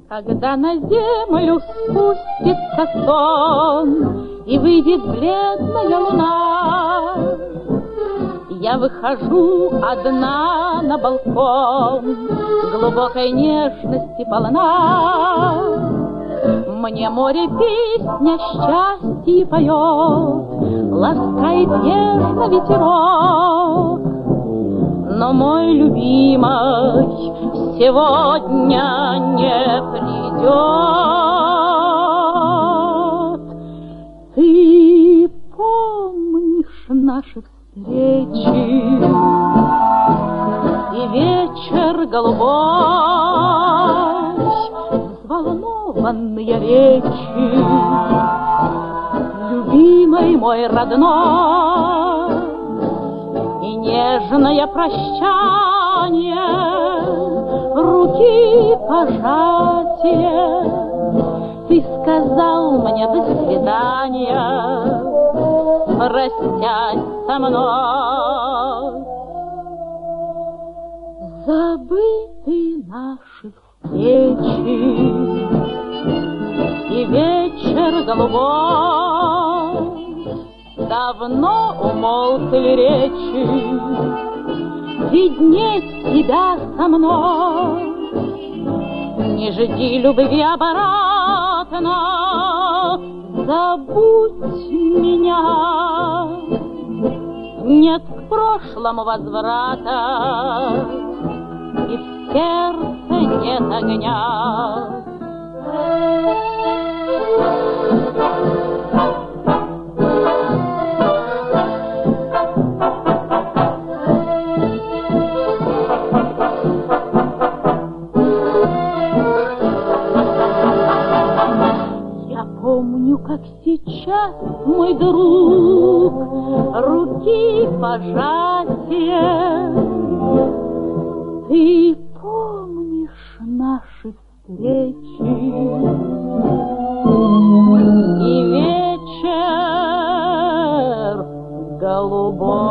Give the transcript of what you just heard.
Когда на землю спустится сон и выйдет бледная луна, я выхожу одна на балкон, глубокой нежности полна. Мне море песня счастья поет, ласкает нежно ветерок. Но мой любимый сегодня не придет. Ты помнишь наши встречи и вечер голубой, взволнованные речи, любимый мой родной, и нежное прощание, руки пожатие. Ты сказал мне до свидания, простясь со мной. Забыты наши встречи и вечер голубой, давно умолкли речи, виднеть тебя со мной. Не жди любви обратно, забудь меня. Нет к прошлому возврата, и в сердце нет огня. Помню, как сейчас, мой друг, руки пожатие. Ты помнишь наши встречи и вечер голубой.